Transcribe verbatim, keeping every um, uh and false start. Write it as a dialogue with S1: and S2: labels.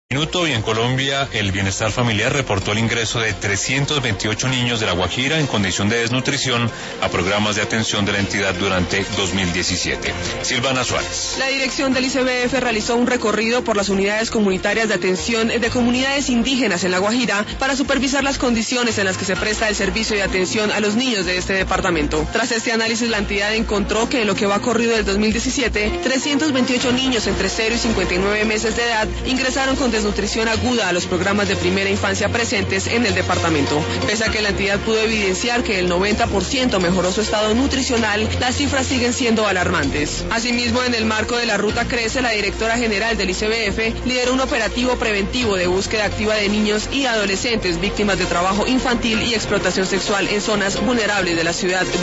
S1: Minuto y en Colombia el Bienestar Familiar reportó el ingreso de trescientos veintiocho niños de La Guajira en condición de desnutrición a programas de atención de la entidad durante dos mil diecisiete. Silvana Suárez.
S2: La dirección del I C B F realizó un recorrido por las unidades comunitarias de atención de comunidades indígenas en La Guajira para supervisar las condiciones en las que se presta el servicio de atención a los niños de este departamento. Tras este análisis, la entidad encontró que en lo que va corrido del dos mil diecisiete, trescientos veintiocho niños entre cero y cincuenta y nueve meses de edad ingresaron con desnutrición aguda a los programas de primera infancia presentes en el departamento. Pese a que la entidad pudo evidenciar que el noventa por ciento mejoró su estado nutricional, las cifras siguen siendo alarmantes. Asimismo, en el marco de la Ruta Crece, la directora general del I C B F lideró un operativo preventivo de búsqueda activa de niños y adolescentes víctimas de trabajo infantil y explotación sexual en zonas vulnerables de la ciudad